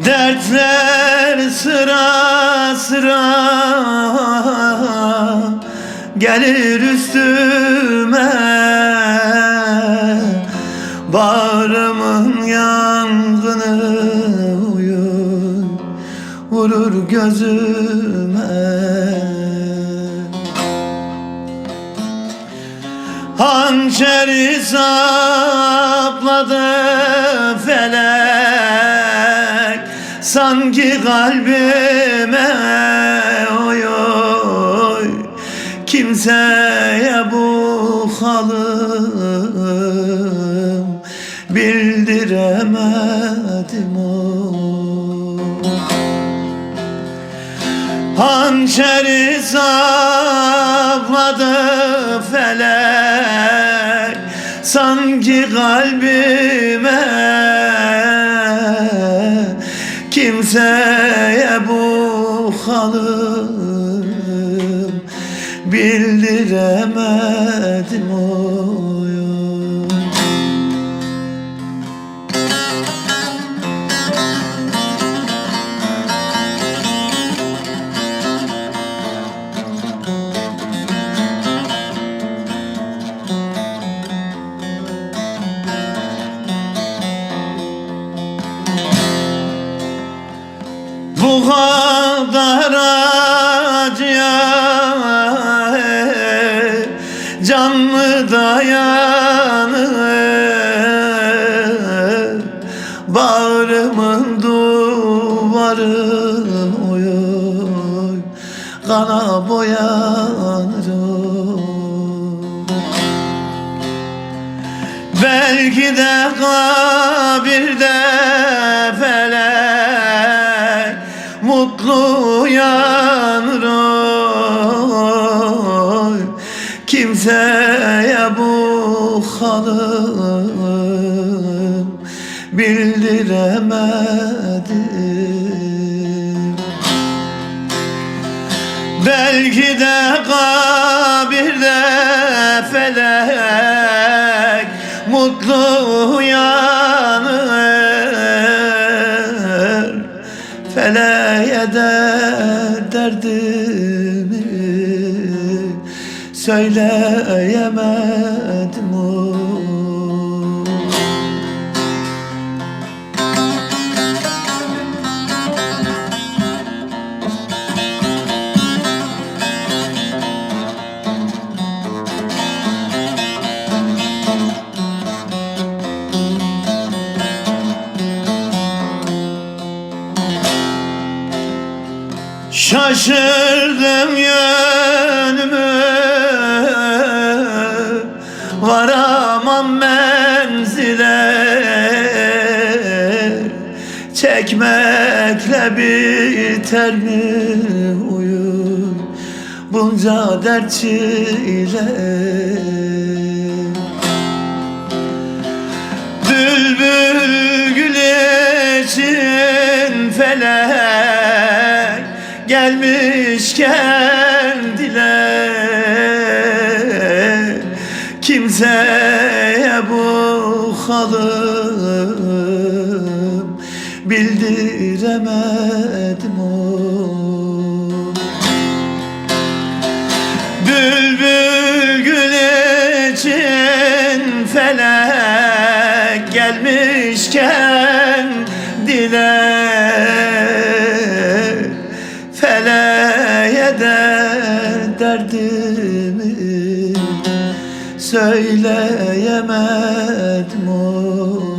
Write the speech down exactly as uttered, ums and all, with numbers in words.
Dertler sıra sıra gelir üstüme, bağrımın yangını uyur vurur gözüme. Hançeri sapladı felek sanki kalbime, oy oy kimseye bu halım bildiremedim oy. Hançeri sapladı felek sanki kalbime, kimseye bu halım bildiremedim oy. Bu kadar acıya can mı dayanır? Bağrımın duvarı oy oy kana boyanır oy. Belki de kabirde felek mutlu yanır oy. Kimseye bu halım bildiremedim. Belki de kabirde felek mutlu yanır. Feleğe de derdimi söyleyemedim oy. Şaşırdım yönümü, varamam menzile. Çekmekle biter mi uyur bunca dert çile? Bülbül gül için felek gelmişken dile, kimseye bu halım bildiremedim oy. Bülbül gül için felek gelmişken dile, feleğe de derdimi söyleyemedim oy.